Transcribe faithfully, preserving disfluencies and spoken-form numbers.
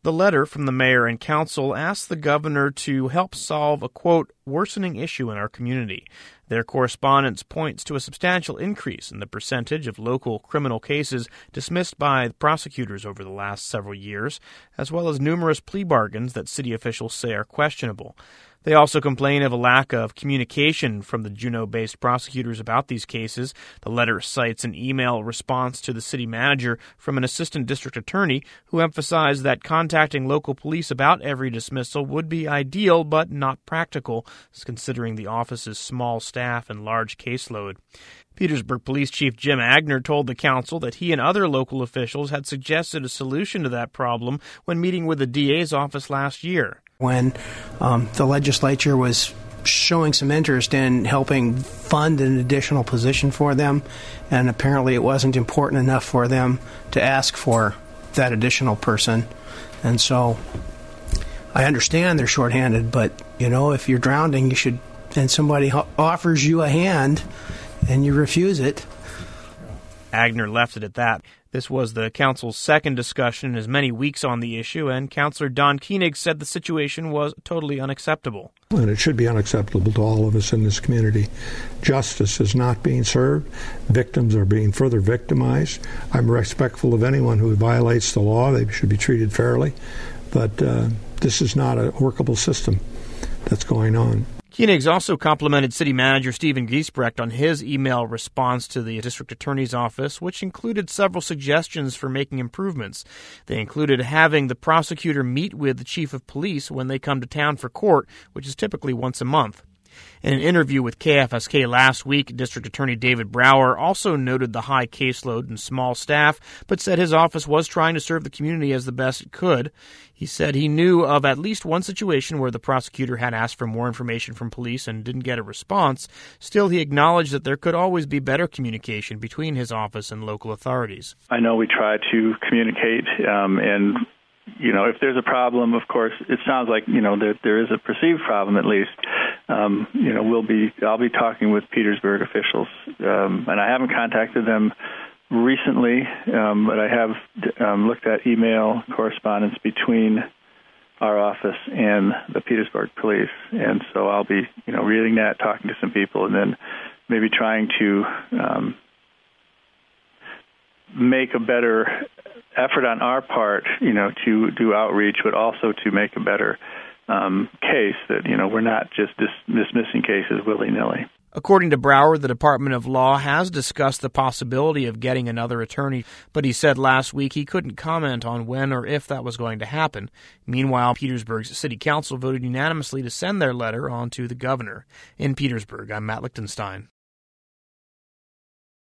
The letter from the mayor and council asked the governor to help solve a, quote, worsening issue in our community. Their correspondence points to a substantial increase in the percentage of local criminal cases dismissed by prosecutors over the last several years, as well as numerous plea bargains that city officials say are questionable. They also complain of a lack of communication from the Juneau-based prosecutors about these cases. The letter cites an email response to the city manager from an assistant district attorney who emphasized that contacting local police about every dismissal would be ideal but not practical, considering the office's small staff and large caseload. Petersburg Police Chief Jim Agner told the council that he and other local officials had suggested a solution to that problem when meeting with the D A's office last year. When um, the legislature was showing some interest in helping fund an additional position for them, and apparently it wasn't important enough for them to ask for that additional person. And so I understand they're shorthanded, but, you know, if you're drowning, you should, and somebody ho- offers you a hand and you refuse it. Agner left it at that. This was the council's second discussion in as many weeks on the issue, and Councilor Don Koenig said the situation was totally unacceptable. And it should be unacceptable to all of us in this community. Justice is not being served. Victims are being further victimized. I'm respectful of anyone who violates the law. They should be treated fairly. But uh, this is not a workable system that's going on. Koenig's also complimented City Manager Stephen Giesbrecht on his email response to the District Attorney's Office, which included several suggestions for making improvements. They included having the prosecutor meet with the Chief of Police when they come to town for court, which is typically once a month. In an interview with K F S K last week, District Attorney David Brower also noted the high caseload and small staff, but said his office was trying to serve the community as the best it could. He said he knew of at least one situation where the prosecutor had asked for more information from police and didn't get a response. Still, he acknowledged that there could always be better communication between his office and local authorities. I know we try to communicate um, and You know, if there's a problem, of course, it sounds like, you know, there, there is a perceived problem at least. Um, you know, we'll be, I'll be talking with Petersburg officials, um, and I haven't contacted them recently, um, but I have um, looked at email correspondence between our office and the Petersburg police, and so I'll be, you know, reading that, talking to some people, and then maybe trying to um, make a better effort on our part, you know, to do outreach, but also to make a better um, case that, you know, we're not just dis- dismissing cases willy-nilly. According to Brower, the Department of Law has discussed the possibility of getting another attorney, but he said last week he couldn't comment on when or if that was going to happen. Meanwhile, Petersburg's City Council voted unanimously to send their letter on to the governor. In Petersburg, I'm Matt Lichtenstein.